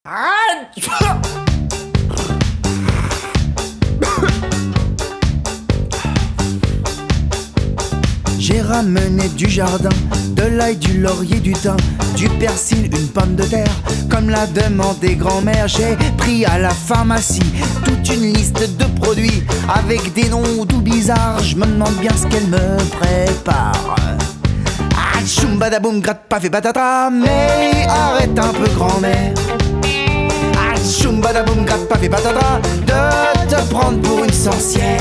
J'ai ramené du jardin, de l'ail, du laurier, du thym, du persil, une pomme de terre, comme l'a demandé grand-mère. J'ai pris à la pharmacie toute une liste de produits avec des noms tout bizarres. Je me demande bien ce qu'elle me prépare. Ah, choum badaboum, gratte paf et patata. Mais arrête un peu grand-mère. Ah, choum badaboum, gratte paf et patata, de te prendre pour une sorcière.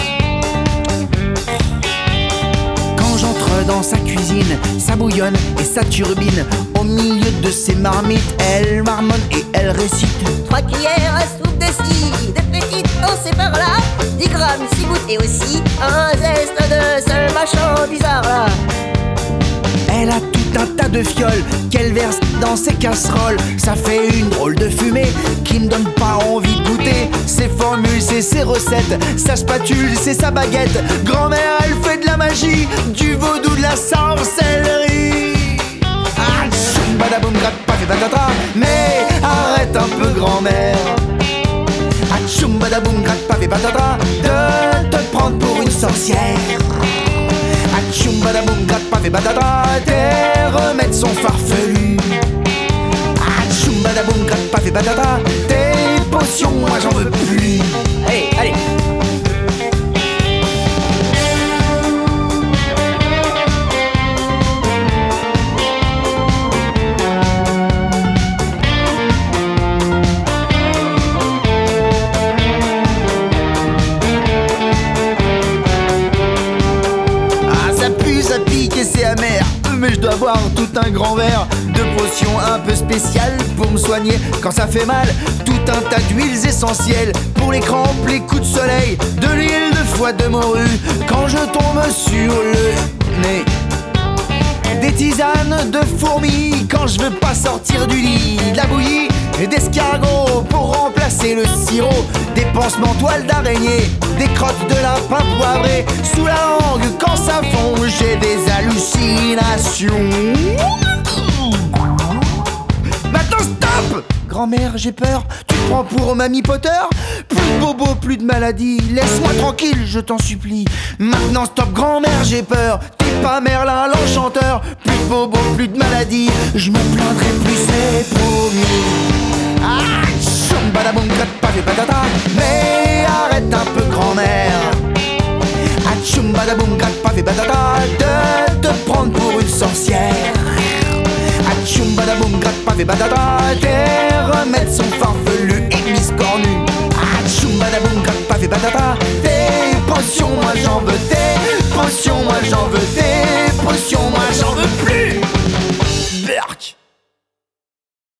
J'entre dans sa cuisine, ça bouillonne et ça turbine. Au milieu de ses marmites, elle marmonne et elle récite 3 cuillères à soupe de scie, de petites lancées par là, 10 grammes, 6 gouttes et aussi un zeste de ce machin bizarre là. Elle a tout un tas de fioles qu'elle verse dans ses casseroles. Ça fait une drôle de fumée qui me donne pas envie de goûter. Ses formules, c'est ses recettes, sa spatule, c'est sa baguette. Grand-mère, elle fait de la magie, du vaudou, de la sorcellerie. Ah, choum badaboum, gratte paf et patata. Mais arrête un peu grand-mère. Ah, choum badaboum, gratte paf et patata, de te prendre pour une sorcière. Atchoum badaboum, gratte paf et patata, tes remèdes sont farfelus. Atchoum badaboum, gratte paf et patata, tes potions, moi j'en veux plus. Allez, allez. C'est amer, mais je dois boire tout un grand verre de potions un peu spéciales pour me soigner quand ça fait mal. Tout un tas d'huiles essentielles pour les crampes, les coups de soleil, de l'huile de foie de morue quand je tombe sur le nez. Des tisanes de fourmis quand je veux pas sortir du lit, de la bouillie et d'escargot pour remplacer le sirop, des pansements toiles d'araignée, des crottes de lapin poivré sous la langue quand ça fond, j'ai des hallucinations. Maintenant stop! Grand-mère, j'ai peur, tu te prends pour Mamie Potter? Plus de bobo, plus de maladie, laisse-moi tranquille, je t'en supplie. Maintenant stop grand-mère, j'ai peur, t'es pas Merlin l'enchanteur. Plus de bobo, plus de maladie, je me plaindrai plus, c'est promis. Ah, choum badaboum, gratte paf et patata, mais arrête un peu grand-mère. Ah, choum badaboum, gratte paf et patata, de te prendre pour une sorcière. Ah, choum badaboum, gratte paf et patata,